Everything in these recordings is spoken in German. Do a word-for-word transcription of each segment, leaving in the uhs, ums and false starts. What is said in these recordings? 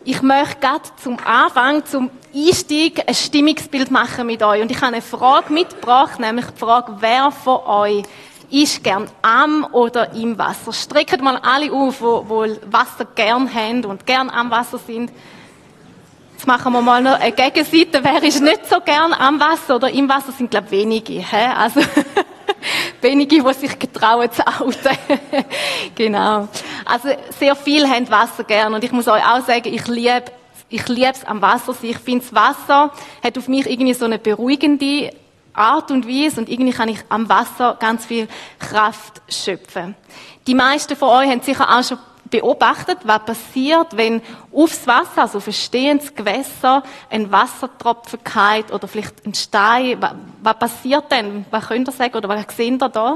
Ich möchte gerade zum Anfang, zum Einstieg, ein Stimmungsbild machen mit euch. Und ich habe eine Frage mitgebracht, nämlich die Frage, wer von euch ist gern am oder im Wasser? Streckt mal alle auf, die Wasser gern haben und gern am Wasser sind. Jetzt machen wir mal noch eine Gegenseite. Wer ist nicht so gern am Wasser oder im Wasser? Sind, glaube ich, wenige. He? Also wenige, die sich getrauen zu outen. Genau. Also sehr viele haben Wasser gern. Und ich muss euch auch sagen, ich liebe ich liebe es am Wasser sein. Ich finde, das Wasser hat auf mich irgendwie so eine beruhigende Art und Weise. Und irgendwie kann ich am Wasser ganz viel Kraft schöpfen. Die meisten von euch haben sicher auch schon beobachtet, was passiert, wenn aufs Wasser, also auf ein stehendes Gewässer, ein Wassertropfen fällt oder vielleicht ein Stein. Was, was passiert denn? Was könnt ihr sagen oder was seht ihr da?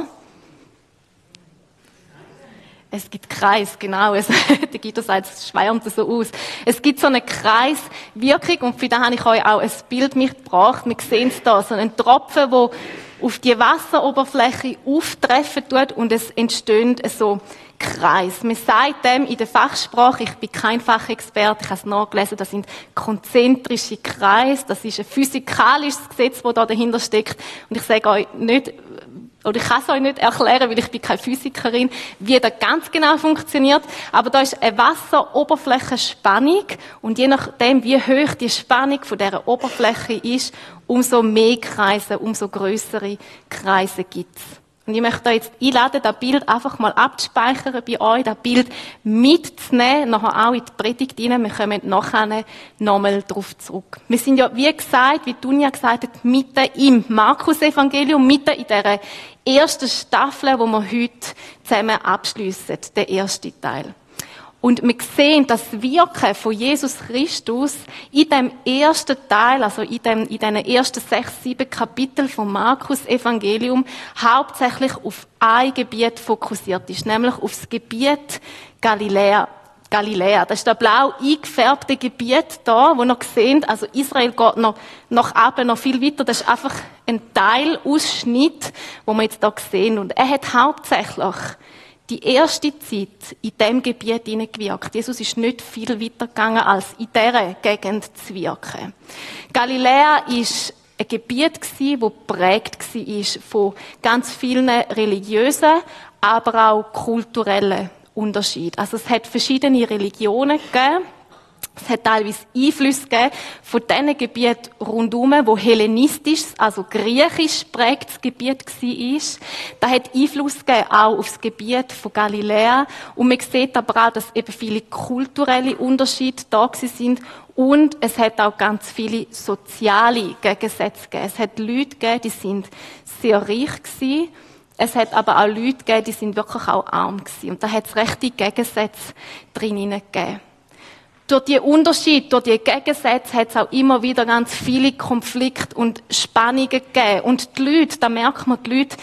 Es gibt Kreis, genau. Es, der Guido sagt, es schwärmt so aus. Es gibt so eine Kreiswirkung und für das habe ich euch auch ein Bild mitgebracht. Wir sehen es da, so einen Tropfen, der auf die Wasseroberfläche auftreffen tut und es entstehen so Kreis. Man sagt dem in der Fachsprache, ich bin kein Fachexperte, ich habe es nachgelesen, das sind konzentrische Kreise, das ist ein physikalisches Gesetz, das da dahinter steckt. Und ich sage euch nicht, oder ich kann es euch nicht erklären, weil ich bin keine Physikerin, wie das ganz genau funktioniert. Aber da ist eine Wasseroberflächenspannung und je nachdem, wie hoch die Spannung von dieser Oberfläche ist, umso mehr Kreise, umso grössere Kreise gibt es. Und ich möchte euch jetzt einladen, das Bild einfach mal abzuspeichern bei euch, das Bild mitzunehmen, nachher auch in die Predigt rein. Wir kommen nachher nochmal darauf zurück. Wir sind ja, wie gesagt, wie Dunja gesagt hat, mitten im Markus-Evangelium, mitten in dieser ersten Staffel, die wir heute zusammen abschliessen, der erste Teil. Und wir sehen das Wirken von Jesus Christus in dem ersten Teil, also in dem, in diesen ersten sechs, sieben Kapiteln vom Markus-Evangelium, hauptsächlich auf ein Gebiet fokussiert ist, nämlich auf das Gebiet Galiläa. Galiläa. Das ist das blau eingefärbte Gebiet da, wo ihr seht, also Israel geht noch, nach oben noch viel weiter. Das ist einfach ein Teilausschnitt, wo wir jetzt da sehen. Und er hat hauptsächlich die erste Zeit in diesem Gebiet hineingewirkt. Jesus ist nicht viel weiter gegangen, als in dieser Gegend zu wirken. Galiläa ist ein Gebiet gsi, das geprägt war von ganz vielen religiösen, aber auch kulturellen Unterschieden. Also es hat verschiedene Religionen gegeben. Es hat teilweise Einflüsse gegeben von diesen Gebieten rundherum, wo hellenistisch, also griechisch geprägtes Gebiet war. Das hat Einfluss gegeben auch auf das Gebiet von Galiläa. Und man sieht aber auch, dass eben viele kulturelle Unterschiede da sind. Und es hat auch ganz viele soziale Gegensätze gegeben. Es hat Leute gegeben, die sind sehr reich gewesen. Es hat aber auch Leute gegeben, die sind wirklich auch arm gewesen. Und da hat es rechte Gegensätze drin gegeben. Durch die Unterschiede, durch die Gegensätze hat es auch immer wieder ganz viele Konflikte und Spannungen gegeben. Und die Leute, da merkt man, die Leute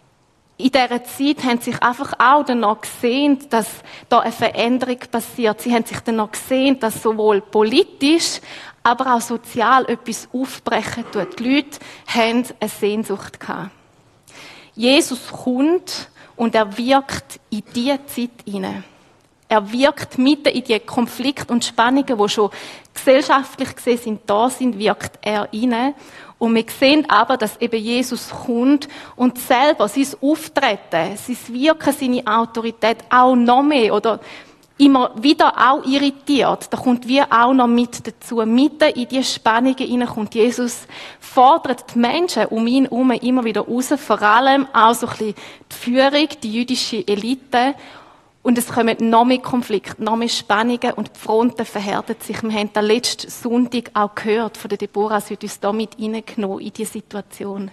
in dieser Zeit haben sich einfach auch danach gesehen, dass da eine Veränderung passiert. Sie haben sich danach gesehen, dass sowohl politisch, aber auch sozial etwas aufbrechen tut. Die Leute haben eine Sehnsucht gehabt. Jesus kommt und er wirkt in diese Zeit hinein. Er wirkt mitten in die Konflikte und Spannungen, die schon gesellschaftlich gesehen sind, da sind, wirkt er hinein. Und wir sehen aber, dass eben Jesus kommt und selber sein Auftreten, sein Wirken, seine Autorität auch noch mehr oder immer wieder auch irritiert. Da kommt wie auch noch mit dazu. Mitten in die Spannungen hinein kommt Jesus, fordert die Menschen um ihn herum immer wieder raus, vor allem auch so ein bisschen die Führung, die jüdische Elite. Und es kommen noch mehr Konflikte, noch mehr Spannungen und die Fronten verhärten sich. Wir haben das letzten Sonntag auch gehört von der Deborah, sie hat uns da mit reingenommen in diese Situation.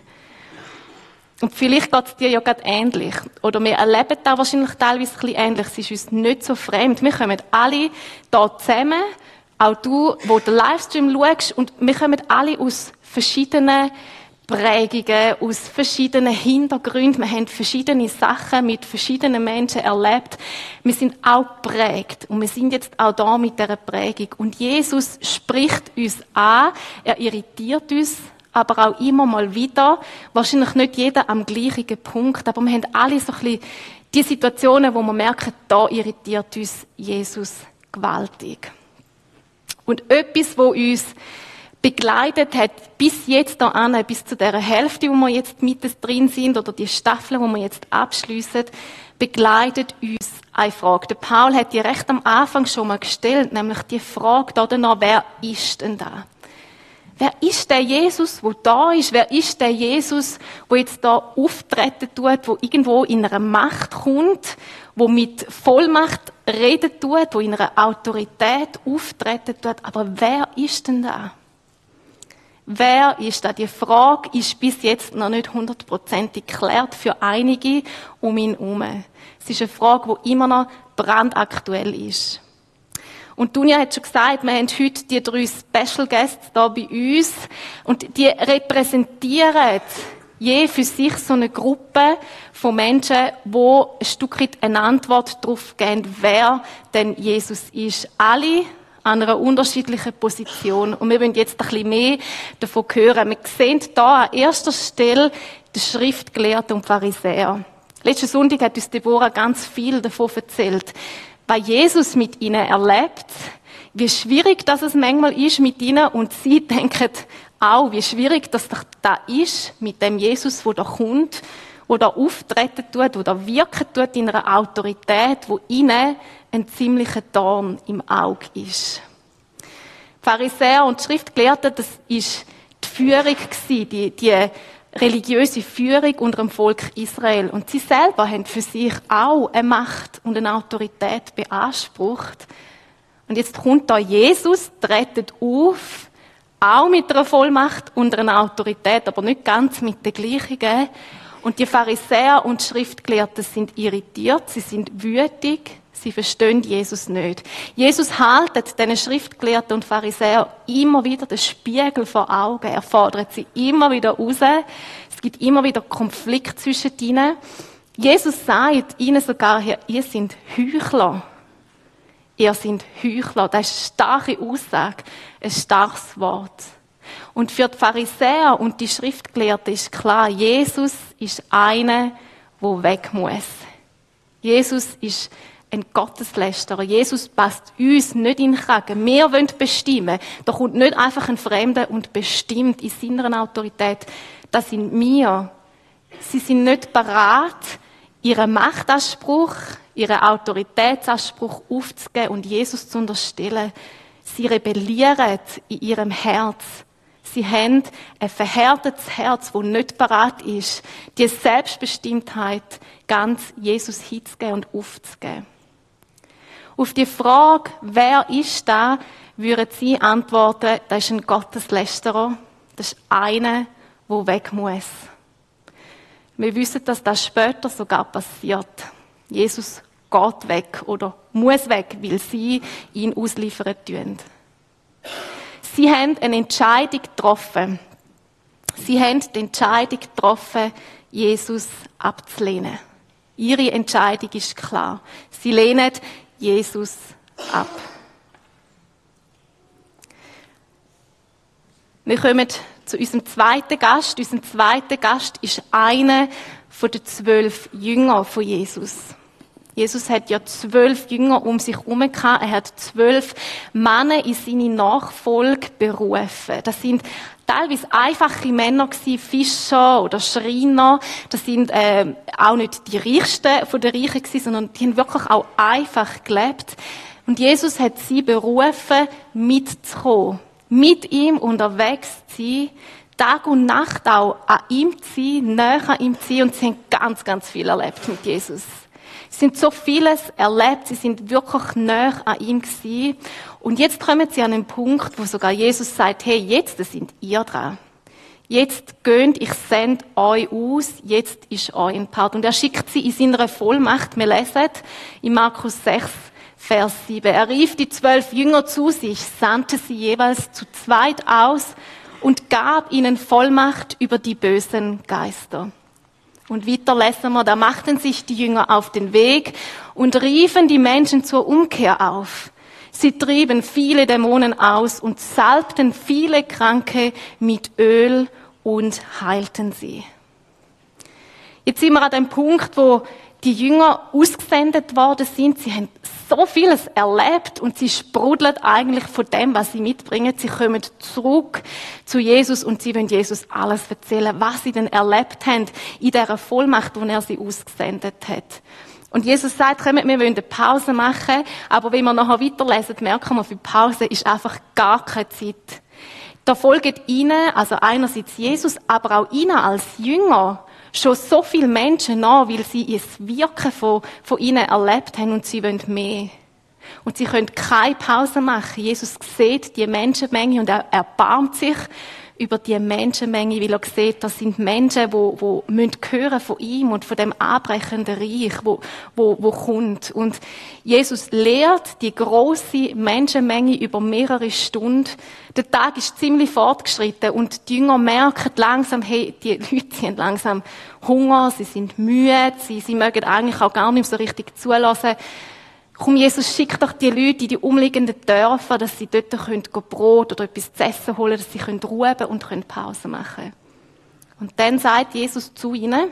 Und vielleicht geht es dir ja gerade ähnlich. Oder wir erleben das wahrscheinlich teilweise ein bisschen ähnlich. Es ist uns nicht so fremd. Wir kommen alle hier zusammen, auch du, wo den Livestream schaust, und wir kommen alle aus verschiedenen Prägungen, aus verschiedenen Hintergründen. Wir haben verschiedene Sachen mit verschiedenen Menschen erlebt. Wir sind auch geprägt. Und wir sind jetzt auch da mit dieser Prägung. Und Jesus spricht uns an. Er irritiert uns, aber auch immer mal wieder. Wahrscheinlich nicht jeder am gleichen Punkt. Aber wir haben alle so ein bisschen die Situationen, wo wir merken, da irritiert uns Jesus gewaltig. Und etwas, wo uns begleitet hat, bis jetzt da an, bis zu der Hälfte, wo wir jetzt mitten drin sind, oder die Staffel, wo wir jetzt abschliessen, begleitet uns eine Frage. Der Paul hat die recht am Anfang schon mal gestellt, nämlich die Frage da danach, wer ist denn da? Wer ist der Jesus, der da ist? Wer ist der Jesus, der jetzt da auftreten tut, der irgendwo in einer Macht kommt, der mit Vollmacht reden tut, der in einer Autorität auftreten tut? Aber wer ist denn da? Wer ist da? Die Frage ist bis jetzt noch nicht hundertprozentig geklärt für einige um ihn herum. Es ist eine Frage, die immer noch brandaktuell ist. Und Dunja hat schon gesagt, wir haben heute die drei Special Guests da bei uns. Und die repräsentieren je für sich so eine Gruppe von Menschen, die ein Stück weit eine Antwort darauf geben, wer denn Jesus ist. Alle an einer unterschiedlichen Position. Und wir wollen jetzt ein bisschen mehr davon hören. Wir sehen hier an erster Stelle die Schriftgelehrten und Pharisäer. Letzten Sonntag hat uns Deborah ganz viel davon erzählt. Weil Jesus mit ihnen erlebt, wie schwierig das es manchmal ist mit ihnen, und sie denken auch, wie schwierig das doch da ist mit dem Jesus, der da kommt, der da auftreten tut, der da wirken tut in einer Autorität, wo ihnen ein ziemlicher Dorn im Auge ist. Die Pharisäer und die Schriftgelehrten, das ist die Führung gewesen, die, die religiöse Führung unter dem Volk Israel. Und sie selber haben für sich auch eine Macht und eine Autorität beansprucht. Und jetzt kommt da Jesus, tretet auf, auch mit einer Vollmacht und einer Autorität, aber nicht ganz mit der gleichen. Und die Pharisäer und Schriftgelehrten sind irritiert, sie sind wütig, sie verstehen Jesus nicht. Jesus haltet diesen Schriftgelehrten und Pharisäern immer wieder den Spiegel vor Augen. Er fordert sie immer wieder raus. Es gibt immer wieder Konflikt zwischen ihnen. Jesus sagt ihnen sogar, ihr seid Heuchler. Ihr seid Heuchler. Das ist eine starke Aussage, ein starkes Wort. Und für die Pharisäer und die Schriftgelehrten ist klar, Jesus ist einer, der weg muss. Jesus ist ein Gotteslästerer. Jesus passt uns nicht in den Kragen. Wir wollen bestimmen. Da kommt nicht einfach ein Fremder und bestimmt in seiner Autorität. Das sind wir. Sie sind nicht bereit, ihren Machtanspruch, ihren Autoritätsanspruch aufzugeben und Jesus zu unterstellen. Sie rebellieren in ihrem Herz. Sie haben ein verhärtetes Herz, das nicht bereit ist, die Selbstbestimmtheit ganz Jesus hinzugeben und aufzugeben. Auf die Frage, wer ist da, würden sie antworten, das ist ein Gotteslästerer, das ist einer, der weg muss. Wir wissen, dass das später sogar passiert. Jesus geht weg oder muss weg, weil sie ihn ausliefern tun. Sie haben eine Entscheidung getroffen. Sie haben die Entscheidung getroffen, Jesus abzulehnen. Ihre Entscheidung ist klar. Sie lehnen Jesus ab. Wir kommen zu unserem zweiten Gast. Unser zweiter Gast ist einer von den zwölf Jüngern von Jesus. Jesus hat ja zwölf Jünger um sich herum gehabt. Er hat zwölf Männer in seine Nachfolge berufen. Das sind teilweise einfache Männer gewesen, Fischer oder Schreiner. Das sind äh, auch nicht die Reichsten von den Reichen gewesen, sondern die haben wirklich auch einfach gelebt. Und Jesus hat sie berufen, mitzukommen, mit ihm unterwegs zu sein, Tag und Nacht auch an ihm zu sein, näher an ihm zu sein. Und sie haben ganz, ganz viel erlebt mit Jesus. Sie sind so vieles erlebt, sie sind wirklich näher an ihm gewesen. Und jetzt kommen sie an einen Punkt, wo sogar Jesus sagt, hey, jetzt sind ihr dran. Jetzt geht, ich sende euch aus, jetzt ist euch ein Part. Und er schickt sie in seiner Vollmacht. Wir lesen in Markus sechs, Vers sieben. Er rief die zwölf Jünger zu sich, sandte sie jeweils zu zweit aus und gab ihnen Vollmacht über die bösen Geister. Und weiter lesen wir, da machten sich die Jünger auf den Weg und riefen die Menschen zur Umkehr auf. Sie trieben viele Dämonen aus und salbten viele Kranke mit Öl und heilten sie. Jetzt sind wir an dem Punkt, wo die Jünger ausgesendet worden sind. Sie haben so vieles erlebt und sie sprudeln eigentlich von dem, was sie mitbringen. Sie kommen zurück zu Jesus und sie wollen Jesus alles erzählen, was sie denn erlebt haben in dieser Vollmacht, wo er sie ausgesendet hat. Und Jesus sagt, wir wollen eine Pause machen, aber wenn wir nachher weiterlesen, merken wir, für Pause ist einfach gar keine Zeit. Da folgen ihnen, also einerseits Jesus, aber auch ihnen als Jünger, schon so viele Menschen nach, weil sie das Wirken von, von ihnen erlebt haben und sie wollen mehr. Und sie können keine Pause machen. Jesus sieht die Menschenmenge und er erbarmt sich über die Menschenmenge, weil er sieht, das sind Menschen, die, die müssen hören von ihm und von dem anbrechenden Reich, wo, wo, wo kommt. Und Jesus lehrt die grosse Menschenmenge über mehrere Stunden. Der Tag ist ziemlich fortgeschritten und die Jünger merken langsam, hey, die Leute sie haben langsam Hunger, sie sind müde, sie, sie mögen eigentlich auch gar nicht so richtig zulassen. Komm, Jesus, schick doch die Leute in die umliegenden Dörfer, dass sie dort können Brot oder etwas zu essen holen, dass sie können ruhen und können Pause machen. Und dann sagt Jesus zu ihnen,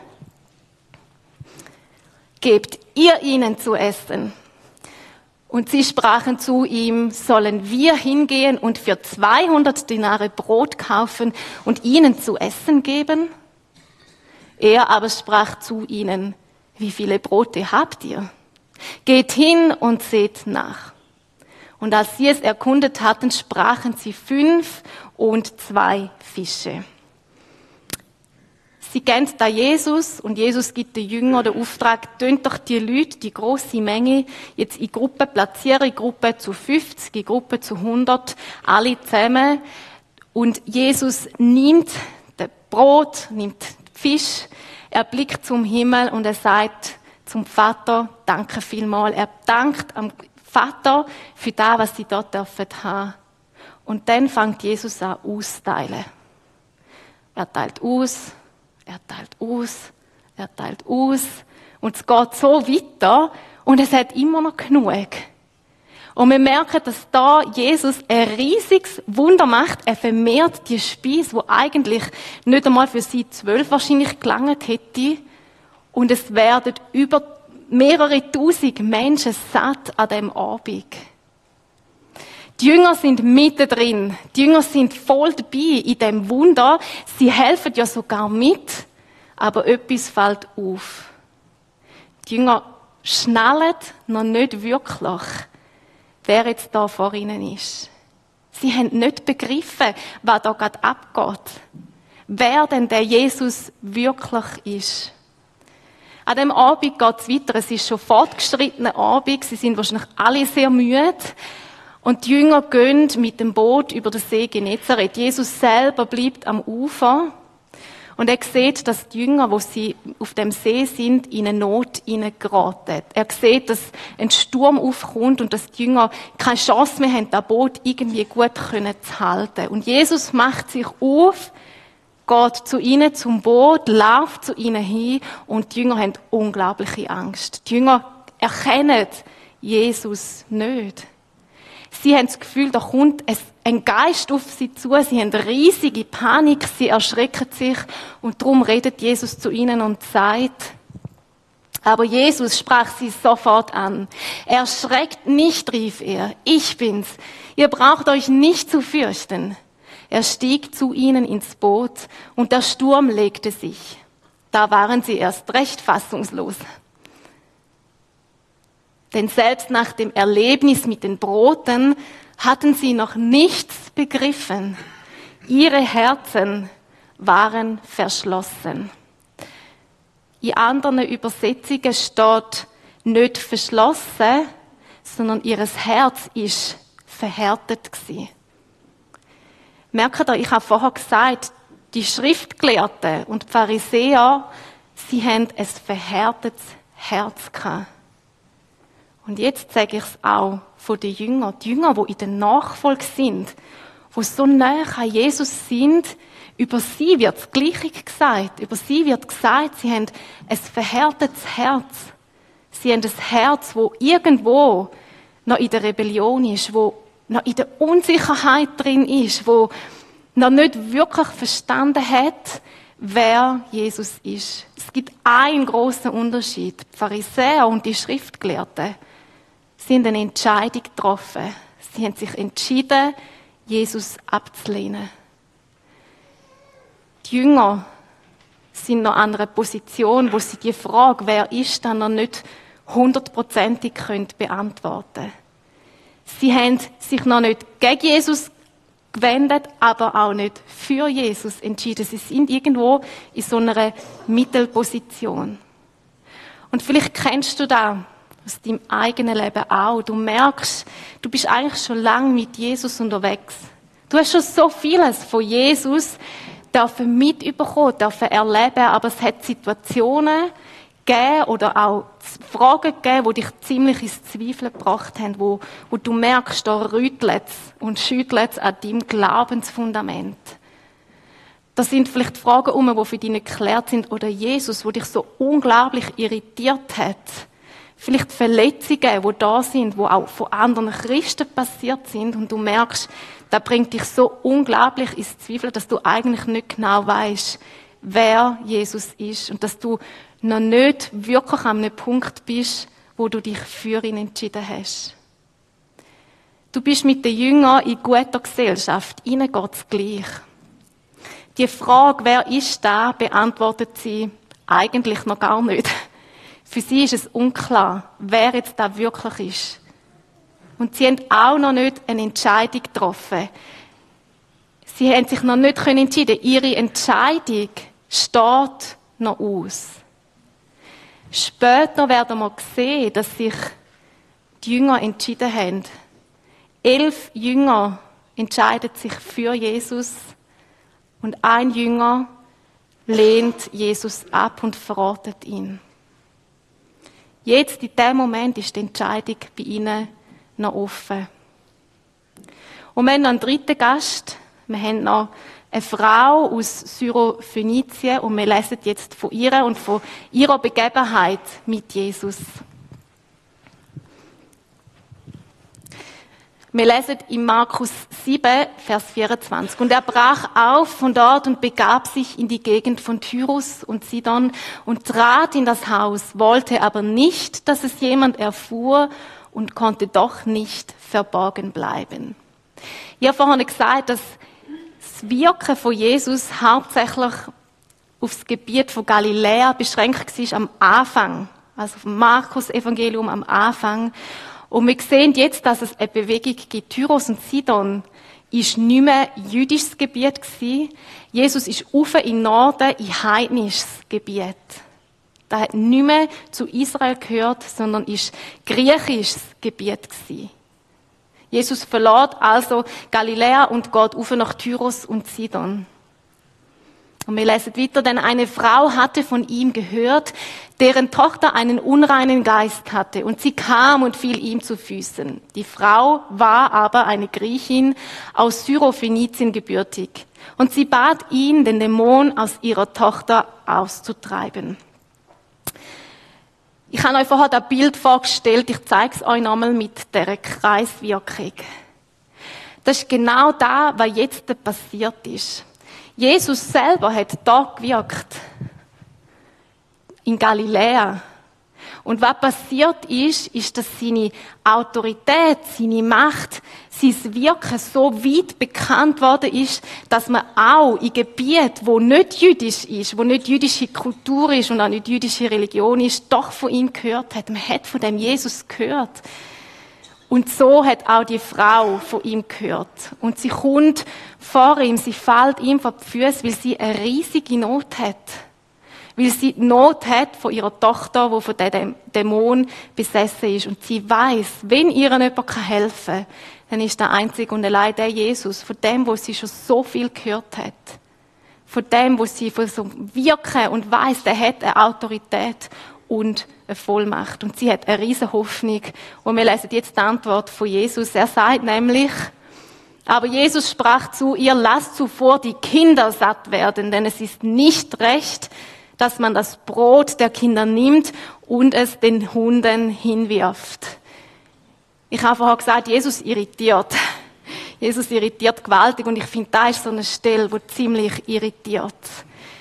gebt ihr ihnen zu essen. Und sie sprachen zu ihm, sollen wir hingehen und für zweihundert Dinare Brot kaufen und ihnen zu essen geben? Er aber sprach zu ihnen, wie viele Brote habt ihr? Geht hin und seht nach. Und als sie es erkundet hatten, sprachen sie fünf und zwei Fische. Sie kennt da Jesus und Jesus gibt den Jüngern den Auftrag, tönt doch die Leute, die grosse Menge, jetzt in Gruppen platzieren, in Gruppen zu fünfzig, in Gruppen zu hundert, alle zusammen. Und Jesus nimmt das Brot, nimmt den Fisch, er blickt zum Himmel und er sagt zum Vater, danke vielmals. Er dankt am Vater für das, was sie dort dürfen haben. Und dann fängt Jesus an auszuteilen. Er teilt aus, er teilt aus, er teilt aus. Und es geht so weiter und es hat immer noch genug. Und wir merken, dass da Jesus ein riesiges Wunder macht. Er vermehrt die Speise, die eigentlich nicht einmal für sie zwölf wahrscheinlich gelangt hätte. Und es werden über mehrere tausend Menschen satt an diesem Abend. Die Jünger sind mittendrin. Die Jünger sind voll dabei in diesem Wunder. Sie helfen ja sogar mit. Aber etwas fällt auf. Die Jünger schnallen noch nicht wirklich, wer jetzt da vor ihnen ist. Sie haben nicht begriffen, was da gerade abgeht. Wer denn der Jesus wirklich ist. An diesem Abend geht es weiter. Es ist schon fortgeschrittener Abend. Sie sind wahrscheinlich alle sehr müde. Und die Jünger gehen mit dem Boot über den See Genezareth. Jesus selber bleibt am Ufer. Und er sieht, dass die Jünger, wo sie auf dem See sind, in eine Not hineingeraten. Er sieht, dass ein Sturm aufkommt und dass die Jünger keine Chance mehr haben, das Boot irgendwie gut zu halten. Und Jesus macht sich auf, geht zu ihnen zum Boot, läuft zu ihnen hin und die Jünger haben unglaubliche Angst. Die Jünger erkennen Jesus nicht. Sie haben das Gefühl, da kommt ein Geist auf sie zu, sie haben riesige Panik, sie erschrecken sich und darum redet Jesus zu ihnen und sagt, aber Jesus sprach sie sofort an. Erschreckt nicht, rief er, ich bin's. Ihr braucht euch nicht zu fürchten. Er stieg zu ihnen ins Boot und der Sturm legte sich. Da waren sie erst recht fassungslos. Denn selbst nach dem Erlebnis mit den Broten hatten sie noch nichts begriffen. Ihre Herzen waren verschlossen. In anderen Übersetzungen steht nicht verschlossen, sondern ihres Herz ist verhärtet gewesen. Merkt ihr, ich habe vorher gesagt, die Schriftgelehrten und die Pharisäer, sie haben ein verhärtetes Herz gehabt. Und jetzt sage ich es auch von den Jüngern. Die Jünger, die in der Nachfolge sind, die so nahe an Jesus sind, über sie wird das Gleiche gesagt. Über sie wird gesagt, sie haben ein verhärtetes Herz. Sie haben ein Herz, das irgendwo noch in der Rebellion ist, wo noch in der Unsicherheit drin ist, wo noch nicht wirklich verstanden hat, wer Jesus ist. Es gibt einen großen Unterschied. Die Pharisäer und die Schriftgelehrten sind eine Entscheidung getroffen. Sie haben sich entschieden, Jesus abzulehnen. Die Jünger sind noch an einer Position, wo sie die Frage, wer ist, dann noch nicht hundertprozentig beantworten können. Sie haben sich noch nicht gegen Jesus gewendet, aber auch nicht für Jesus entschieden. Sie sind irgendwo in so einer Mittelposition. Und vielleicht kennst du das aus deinem eigenen Leben auch. Du merkst, du bist eigentlich schon lange mit Jesus unterwegs. Du hast schon so vieles von Jesus dürfen mitbekommen, dürfen erleben, aber es hat Situationen gegeben oder auch Fragen gegeben, die dich ziemlich ins Zweifeln gebracht haben, wo, wo du merkst, da rüttelt es und schüttelt es an deinem Glaubensfundament. Das sind vielleicht Fragen um, die für dich nicht geklärt sind, oder Jesus, wo dich so unglaublich irritiert hat. Vielleicht Verletzungen, die da sind, die auch von anderen Christen passiert sind, und du merkst, das bringt dich so unglaublich ins Zweifeln, dass du eigentlich nicht genau weißt, wer Jesus ist und dass du noch nicht wirklich an einem Punkt bist, wo du dich für ihn entschieden hast. Du bist mit den Jüngern in guter Gesellschaft, ihnen geht's gleich. Die Frage, wer ist da, beantwortet sie eigentlich noch gar nicht. Für sie ist es unklar, wer jetzt da wirklich ist. Und sie haben auch noch nicht eine Entscheidung getroffen. Sie haben sich noch nicht entschieden. Ihre Entscheidung steht noch aus. Später werden wir sehen, dass sich die Jünger entschieden haben. Elf Jünger entscheiden sich für Jesus und ein Jünger lehnt Jesus ab und verratet ihn. Jetzt, in dem Moment, ist die Entscheidung bei ihnen noch offen. Und wir haben noch einen dritten Gast. Wir haben noch eine Frau aus Syrophönizien und wir lesen jetzt von ihr und von ihrer Begebenheit mit Jesus. Wir lesen in Markus sieben, Vers vierundzwanzig. Und er brach auf von dort und begab sich in die Gegend von Tyrus und Sidon und trat in das Haus, wollte aber nicht, dass es jemand erfuhr und konnte doch nicht verborgen bleiben. Ich habe vorhin gesagt, dass das Wirken von Jesus hauptsächlich auf das Gebiet von Galiläa beschränkt war am Anfang, also vom Markus-Evangelium am Anfang. Und wir sehen jetzt, dass es eine Bewegung gibt. Tyrus und Sidon ist nicht mehr jüdisches Gebiet gewesen. Jesus ist rauf in den Norden, in heidnisches Gebiet. Das hat nicht mehr zu Israel gehört, sondern ist griechisches Gebiet gewesen. Jesus verlässt also Galiläa und geht rauf nach Tyrus und Sidon. Und wir lesen weiter, denn eine Frau hatte von ihm gehört, deren Tochter einen unreinen Geist hatte, und sie kam und fiel ihm zu Füßen. Die Frau war aber eine Griechin aus Syrophönizien gebürtig, und sie bat ihn, den Dämon aus ihrer Tochter auszutreiben. Ich habe euch vorher das Bild vorgestellt, ich zeige es euch nochmal mit dieser Kreiswirkung. Das ist genau das, was jetzt passiert ist. Jesus selber hat da gewirkt. In Galiläa. Und was passiert ist, ist, dass seine Autorität, seine Macht, sein Wirken so weit bekannt worden ist, dass man auch in Gebieten, wo nicht jüdisch ist, wo nicht jüdische Kultur ist und auch nicht jüdische Religion ist, doch von ihm gehört hat. Man hat von dem Jesus gehört. Und so hat auch die Frau von ihm gehört. Und sie kommt vor ihm, sie fällt ihm vor die Füße, weil sie eine riesige Not hat. Weil sie Not hat von ihrer Tochter, die von diesem Dämon besessen ist. Und sie weiß, wenn ihr jemand helfen kann, dann ist der einzige und allein der Jesus, von dem, wo sie schon so viel gehört hat. Von dem, wo sie von so wirken und weiss, der hat eine Autorität und eine Vollmacht. Und sie hat eine riesige Hoffnung. Und wir lesen jetzt die Antwort von Jesus. Er sagt nämlich, aber Jesus sprach zu ihr, lasst zuvor die Kinder satt werden, denn es ist nicht recht, dass man das Brot der Kinder nimmt und es den Hunden hinwirft. Ich habe vorher gesagt, Jesus irritiert. Jesus irritiert gewaltig und ich finde, da ist so eine Stelle, die ziemlich irritiert.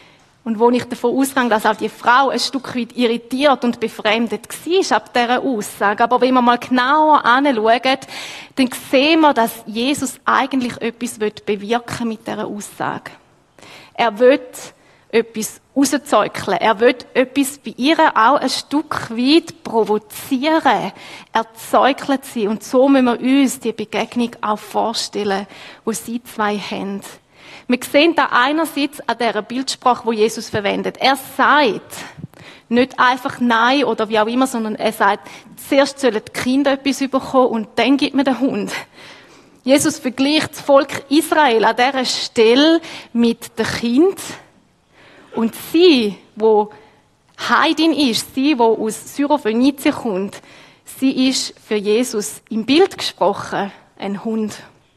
Und wo ich davon ausgehe, dass auch die Frau ein Stück weit irritiert und befremdet war ab dieser Aussage. Aber wenn wir mal genauer anschauen, dann sehen wir, dass Jesus eigentlich etwas bewirken mit dieser Aussage. Er will etwas rauszeugeln. Er will etwas bei ihr auch ein Stück weit provozieren. Er zeugelt sie. Und so müssen wir uns die Begegnung auch vorstellen, wo sie zwei haben. Wir sehen da einerseits an dieser Bildsprache, die Jesus verwendet. Er sagt nicht einfach Nein oder wie auch immer, sondern er sagt, zuerst sollen die Kinder etwas bekommen und dann gibt man den Hund. Jesus vergleicht das Volk Israel an dieser Stelle mit dem Kind. Und sie, wo Heidin ist, sie, die aus Syrophönizien kommt, sie ist für Jesus im Bild gesprochen ein Hund.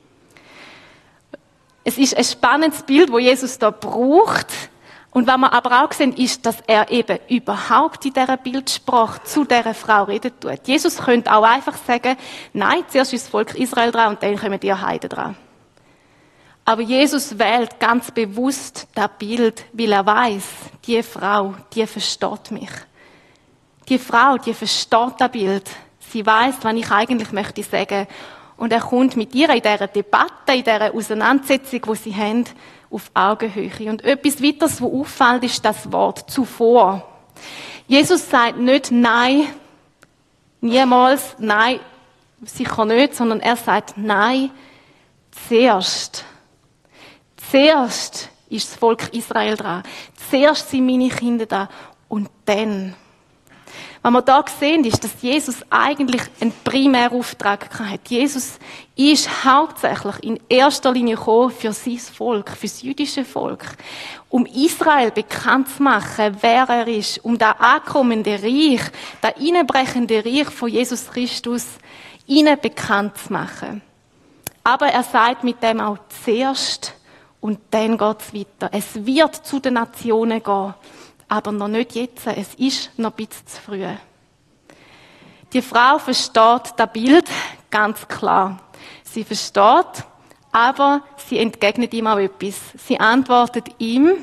Es ist ein spannendes Bild, das Jesus da braucht. Und was wir aber auch sehen, ist, dass er eben überhaupt in dieser Bildsprache zu dieser Frau reden tut. Jesus könnte auch einfach sagen, nein, zuerst ist das Volk Israel dran und dann kommen die Heiden dran. Aber Jesus wählt ganz bewusst das Bild, weil er weiß, die Frau, die versteht mich. Die Frau, die versteht das Bild. Sie weiß, was ich eigentlich möchte sagen. Und er kommt mit ihr in dieser Debatte, in dieser Auseinandersetzung, die sie haben, auf Augenhöhe. Und etwas weiteres, was auffällt, ist das Wort zuvor. Jesus sagt nicht Nein, niemals, nein, sicher nicht, sondern er sagt Nein, zuerst. Zuerst ist das Volk Israel dran. Zuerst sind meine Kinder da. Und dann. Was wir hier sehen, ist, dass Jesus eigentlich einen primären Auftrag hatte. Jesus ist hauptsächlich in erster Linie gekommen für sein Volk, für das jüdische Volk. Um Israel bekannt zu machen, wer er ist. Um das ankommende Reich, das einbrechende Reich von Jesus Christus, ihnen bekannt zu machen. Aber er sagt mit dem auch zuerst und dann geht's weiter. Es wird zu den Nationen gehen. Aber noch nicht jetzt. Es ist noch ein bisschen zu früh. Die Frau versteht das Bild ganz klar. Sie versteht, aber sie entgegnet ihm auch etwas. Sie antwortet ihm,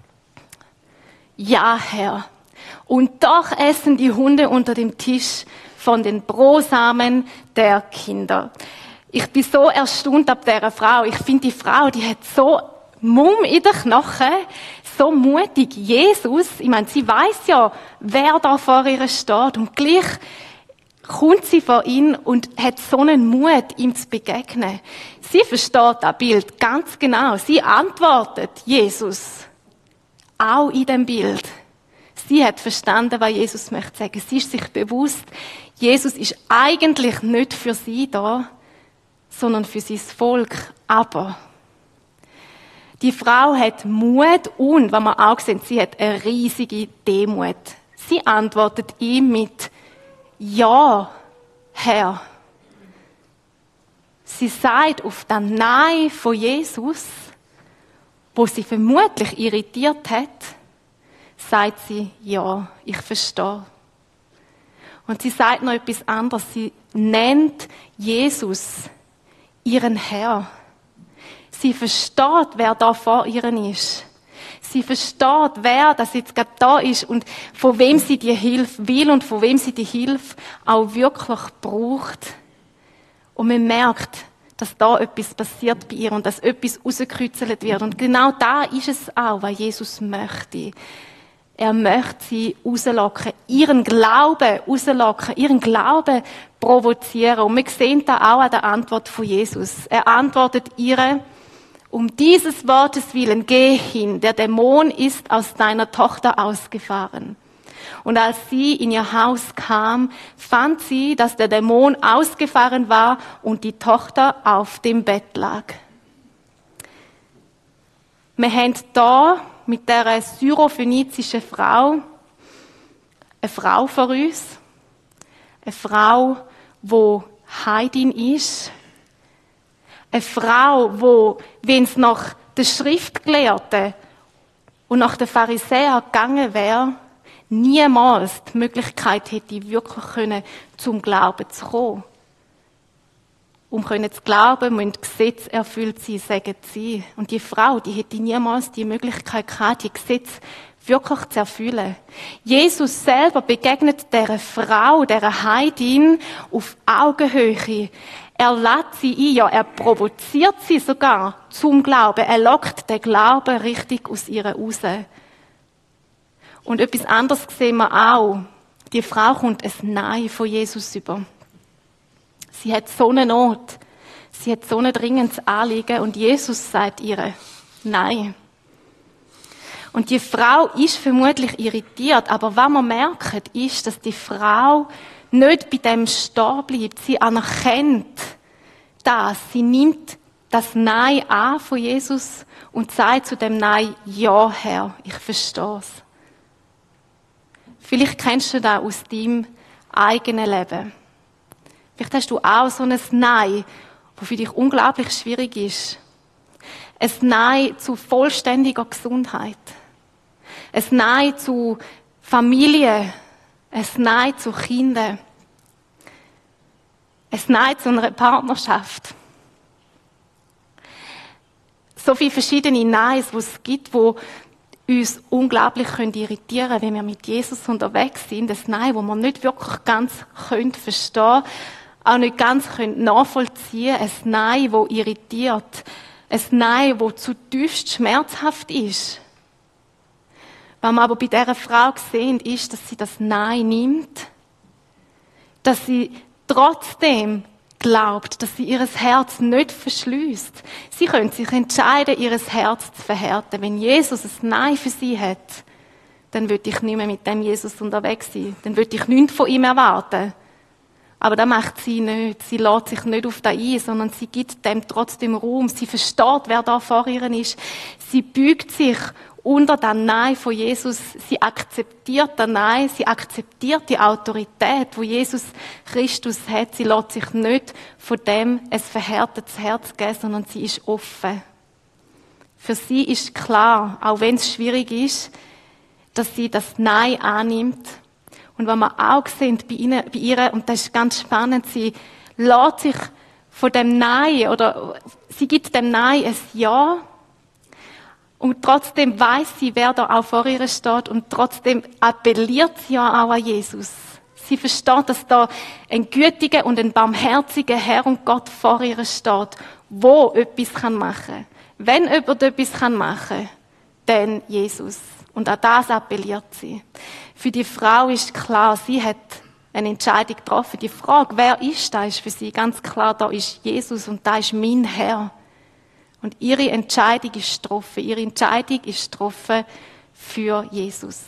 ja, Herr. Und doch essen die Hunde unter dem Tisch von den Brosamen der Kinder. Ich bin so erstaunt ab dieser Frau. Ich finde, die Frau, die hat so Mumm in den Knochen, so mutig. Jesus, ich meine, sie weiß ja, wer da vor ihr steht. Und gleich kommt sie vor ihn und hat so einen Mut, ihm zu begegnen. Sie versteht das Bild ganz genau. Sie antwortet Jesus auch in dem Bild. Sie hat verstanden, was Jesus möchte sagen. Sie ist sich bewusst, Jesus ist eigentlich nicht für sie da, sondern für sein Volk. Aber die Frau hat Mut und, was wir auch sehen, sie hat eine riesige Demut. Sie antwortet ihm mit Ja, Herr. Sie sagt auf das Nein von Jesus, wo sie vermutlich irritiert hat, sagt sie, ja, ich verstehe. Und sie sagt noch etwas anderes. Sie nennt Jesus ihren Herr. Sie versteht, wer da vor ihr ist. Sie versteht, wer das jetzt gerade da ist und von wem sie die Hilfe will und von wem sie die Hilfe auch wirklich braucht. Und man merkt, dass da etwas passiert bei ihr und dass etwas rausgekritzelt wird. Und genau da ist es auch, was Jesus möchte. Er möchte sie rauslocken, ihren Glauben rauslocken, ihren Glauben provozieren. Und wir sehen da auch an der Antwort von Jesus. Er antwortet ihr, um dieses Wortes willen, geh hin, der Dämon ist aus deiner Tochter ausgefahren. Und als sie in ihr Haus kam, fand sie, dass der Dämon ausgefahren war und die Tochter auf dem Bett lag. Wir haben hier mit dieser syrophönizischen Frau eine Frau vor uns, eine Frau, die Heidin ist, eine Frau, die, wenn es nach den Schriftgelehrten und nach den Pharisäern gegangen wäre, niemals die Möglichkeit hätte, wirklich können, zum Glauben zu kommen. Um können zu glauben, müssen Gesetze erfüllt sein, sagen sie. Und die Frau, die hätte niemals die Möglichkeit gehabt, die Gesetze wirklich zu erfüllen. Jesus selber begegnet dieser Frau, dieser Heidin auf Augenhöhe. Er lädt sie ein, ja, er provoziert sie sogar zum Glauben. Er lockt den Glauben richtig aus ihr raus. Und etwas anderes sehen wir auch. Die Frau kommt ein Nein von Jesus über. Sie hat so eine Not. Sie hat so ein dringendes Anliegen und Jesus sagt ihr Nein. Und die Frau ist vermutlich irritiert, aber was man merkt, ist, dass die Frau nicht bei dem stehen bleibt. Sie anerkennt das. Sie nimmt das Nein an von Jesus und sagt zu dem Nein, ja, Herr, ich verstehe es. Vielleicht kennst du das aus deinem eigenen Leben. Vielleicht hast du auch so ein Nein, das für dich unglaublich schwierig ist. Ein Nein zu vollständiger Gesundheit. Ein Nein zu Familie. Ein Nein zu Kindern. Ein Nein zu einer Partnerschaft. So viele verschiedene Neins, die es gibt, die uns unglaublich irritieren können, wenn wir mit Jesus unterwegs sind. Ein Nein, das wir nicht wirklich ganz verstehen können, auch nicht ganz nachvollziehen können. Ein Nein, das irritiert. Ein Nein, das zutiefst schmerzhaft ist. Was wir aber bei dieser Frau sehen, ist, dass sie das Nein nimmt, dass sie trotzdem glaubt, dass sie ihr Herz nicht verschließt. Sie können sich entscheiden, ihr Herz zu verhärten. Wenn Jesus ein Nein für sie hat, dann würde ich nicht mehr mit dem Jesus unterwegs sein. Dann würde ich nichts von ihm erwarten. Aber das macht sie nicht. Sie lässt sich nicht auf das ein, sondern sie gibt dem trotzdem Raum. Sie versteht, wer da vor ihr ist. Sie beugt sich unter das Nein von Jesus. Sie akzeptiert das Nein. Sie akzeptiert die Autorität, die Jesus Christus hat. Sie lässt sich nicht von dem ein verhärtetes Herz geben, sondern sie ist offen. Für sie ist klar, auch wenn es schwierig ist, dass sie das Nein annimmt. Und was wir auch sehen bei, ihnen, bei ihr, und das ist ganz spannend, sie lässt sich von dem Nein, oder sie gibt dem Nein ein Ja, und trotzdem weiß sie, wer da auch vor ihr steht, und trotzdem appelliert sie ja auch an Jesus. Sie versteht, dass da ein gütiger und ein barmherziger Herr und Gott vor ihr steht, wo etwas machen kann. Wenn jemand etwas machen kann, dann Jesus. Und an das appelliert sie. Für die Frau ist klar, sie hat eine Entscheidung getroffen. Die Frage, wer ist da, ist für sie ganz klar, da ist Jesus und da ist mein Herr. Und ihre Entscheidung ist getroffen. Ihre Entscheidung ist getroffen für Jesus.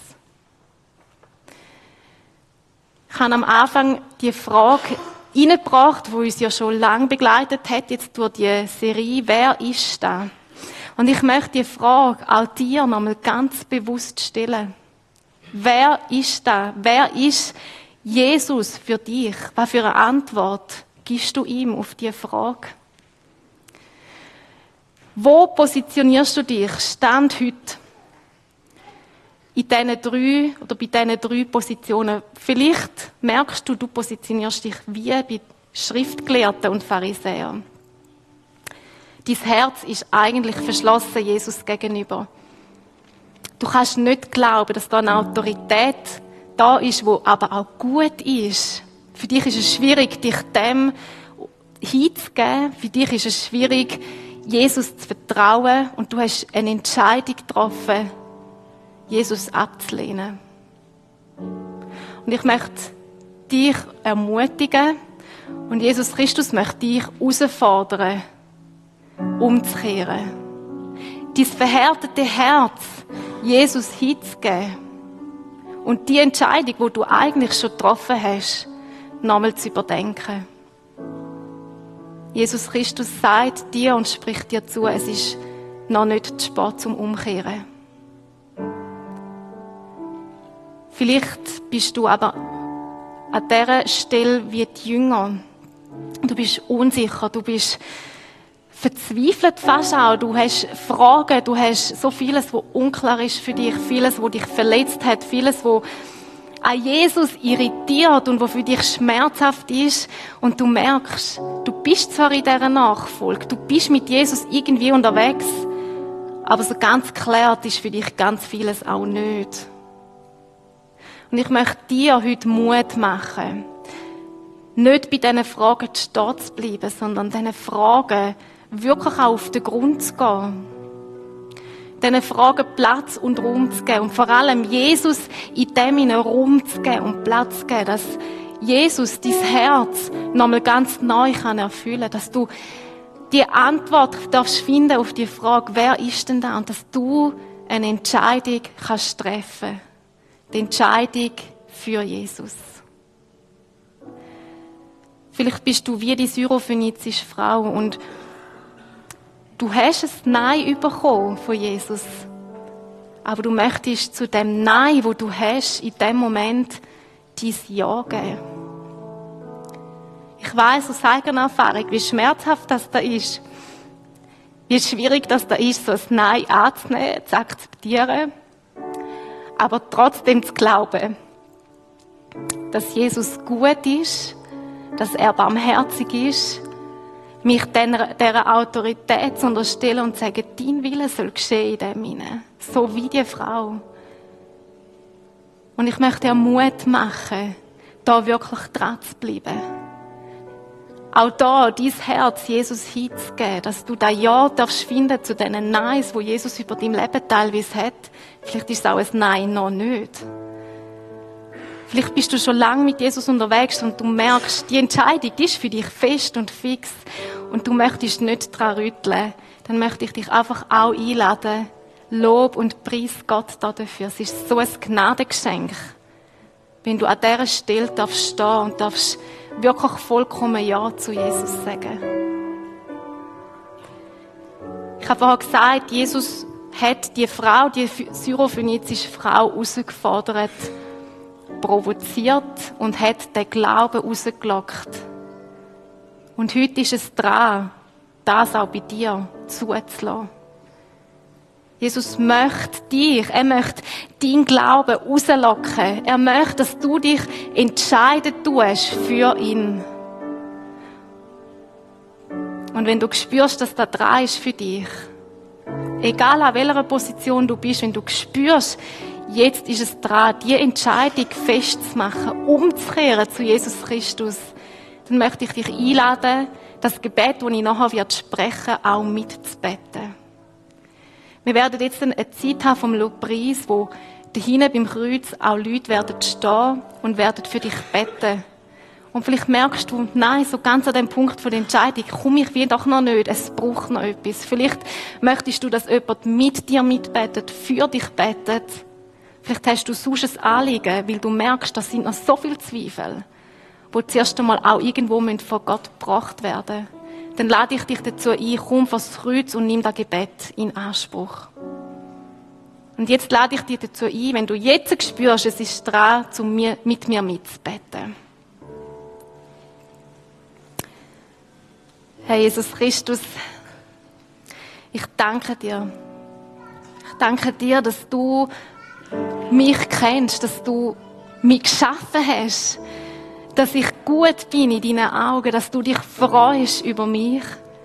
Ich habe am Anfang die Frage hineingebracht, die uns ja schon lange begleitet hat, jetzt durch die Serie, wer ist da? Und ich möchte die Frage auch dir nochmal ganz bewusst stellen. Wer ist da? Wer ist Jesus für dich? Was für eine Antwort gibst du ihm auf diese Frage? Wo positionierst du dich, Stand heute, in diesen drei, oder bei diesen drei Positionen? Vielleicht merkst du, du positionierst dich wie bei Schriftgelehrten und Pharisäern. Dein Herz ist eigentlich verschlossen Jesus gegenüber. Du kannst nicht glauben, dass da eine Autorität da ist, die aber auch gut ist. Für dich ist es schwierig, dich dem hinzugeben. Für dich ist es schwierig, Jesus zu vertrauen. Und du hast eine Entscheidung getroffen, Jesus abzulehnen. Und ich möchte dich ermutigen und Jesus Christus möchte dich herausfordern, umzukehren. Dein verhärtete Herz Jesus hinzugeben und die Entscheidung, die du eigentlich schon getroffen hast, nochmal zu überdenken. Jesus Christus sagt dir und spricht dir zu, es ist noch nicht zu spät zum Umkehren. Vielleicht bist du aber an dieser Stelle wie die Jünger. Du bist unsicher, du bist verzweifelt fast auch. Du hast Fragen, du hast so vieles, was unklar ist für dich, vieles, was dich verletzt hat, vieles, was an Jesus irritiert und was für dich schmerzhaft ist. Und du merkst, du bist zwar in dieser Nachfolge, du bist mit Jesus irgendwie unterwegs, Aber so ganz geklärt ist für dich ganz vieles auch nicht. Und ich möchte dir heute Mut machen, nicht bei diesen Fragen stehen zu bleiben, sondern diesen Fragen wirklich auch auf den Grund zu gehen. Diesen Fragen Platz und Raum zu geben. Und vor allem Jesus in dem in Raum zu geben und Platz zu geben, dass Jesus dein Herz nochmal ganz neu kann erfüllen, dass du die Antwort darfst finden auf die Frage, wer ist denn da? Und dass du eine Entscheidung kannst treffen. Die Entscheidung für Jesus. Vielleicht bist du wie die syrophönizische Frau und du hast ein Nein bekommen von Jesus. Aber du möchtest zu dem Nein, wo du hast, in dem Moment dein Ja geben. Ich weiss aus eigener Erfahrung, wie schmerzhaft das da ist. Wie schwierig das da ist, so ein Nein anzunehmen, zu akzeptieren. Aber trotzdem zu glauben, dass Jesus gut ist, dass er barmherzig ist, mich dieser Autorität zu unterstellen und zu sagen, dein Wille soll geschehen in dem hinein. So wie die Frau. Und ich möchte dir Mut machen, da wirklich dran zu bleiben. Auch da, dein Herz Jesus hinzugeben, dass du da Ja darfst finden zu diesen Neins, wo Jesus über dein Leben teilweise hat. Vielleicht ist es auch ein Nein noch nicht. Vielleicht bist du schon lange mit Jesus unterwegs und du merkst, die Entscheidung die ist für dich fest und fix und du möchtest nicht daran rütteln. Dann möchte ich dich einfach auch einladen. Lob und Preis Gott dafür. Es ist so ein Gnadengeschenk, wenn du an dieser Stelle darfst stehen und darfst wirklich vollkommen Ja zu Jesus sagen. Ich habe vorher gesagt, Jesus hat die Frau, die syrophönizische Frau herausgefordert, provoziert und hat den Glauben rausgelockt. Und heute ist es dran, das auch bei dir zuzulassen. Jesus möchte dich, er möchte deinen Glauben rauslocken. Er möchte, dass du dich entscheiden tust für ihn. Und wenn du spürst, dass das dran ist für dich, egal an welcher Position du bist, wenn du spürst, jetzt ist es dran, die Entscheidung festzumachen, umzukehren zu Jesus Christus, dann möchte ich dich einladen, das Gebet, das ich nachher sprechen werde, auch mitzubeten. Wir werden jetzt eine Zeit haben vom Lobpreis, wo dahinten beim Kreuz auch Leute werden stehen und werden für dich beten. Und vielleicht merkst du, nein, so ganz an dem Punkt von der Entscheidung komme ich wie doch noch nicht. Es braucht noch etwas. Vielleicht möchtest du, dass jemand mit dir mitbetet, für dich betet. Vielleicht hast du sonst ein Anliegen, weil du merkst, da sind noch so viele Zweifel, die zuerst einmal auch irgendwo von Gott gebracht werden müssen. Dann lade ich dich dazu ein, komm vor das Kreuz und nimm das Gebet in Anspruch. Und jetzt lade ich dich dazu ein, wenn du jetzt spürst, es ist dran, mit mir mitzubeten. Herr Jesus Christus, ich danke dir. Ich danke dir, dass du mich kennst, dass du mich geschaffen hast, dass ich gut bin in deinen Augen, dass du dich freust über mich.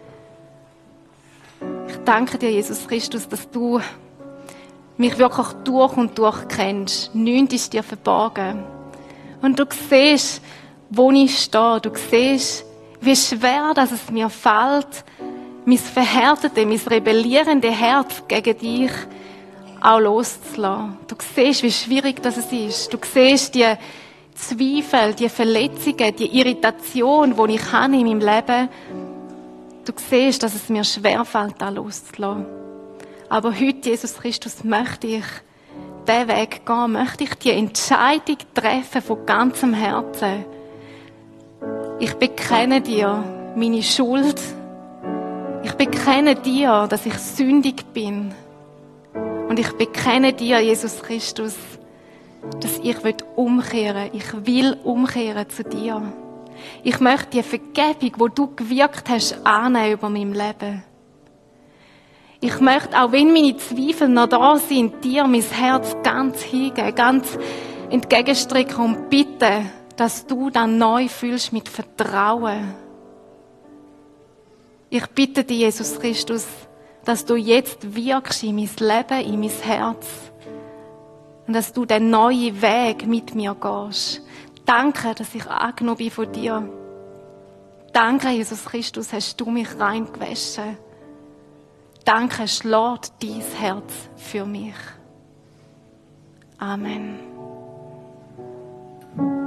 Ich danke dir, Jesus Christus, dass du mich wirklich durch und durch kennst. Nichts ist dir verborgen. Und du siehst, wo ich stehe. Du siehst, wie schwer dass es mir fällt, mein verhärtete, mein rebellierende Herz gegen dich auch loszulassen. Du siehst, wie schwierig das ist. Du siehst die Zweifel, die Verletzungen, die Irritation, die ich habe in meinem Leben. Du siehst, dass es mir schwerfällt, da loszulassen. Aber heute, Jesus Christus, möchte ich diesen Weg gehen, möchte ich die Entscheidung treffen von ganzem Herzen. Ich bekenne dir meine Schuld. Ich bekenne dir, dass ich sündig bin. Und ich bekenne dir, Jesus Christus, dass ich umkehren will. Ich will umkehren zu dir. Ich möchte die Vergebung, die du gewirkt hast, annehmen über meinem Leben. Ich möchte, auch wenn meine Zweifel noch da sind, dir mein Herz ganz hingeben, ganz entgegenstrecken und bitten, dass du dann neu fühlst mit Vertrauen. Ich bitte dich, Jesus Christus, dass du jetzt wirkst in mein Leben, in mein Herz. Und dass du den neuen Weg mit mir gehst. Danke, dass ich angenommen bin von dir. Danke, Jesus Christus, hast du mich rein gewaschen. Danke, schlägt dein Herz für mich. Amen.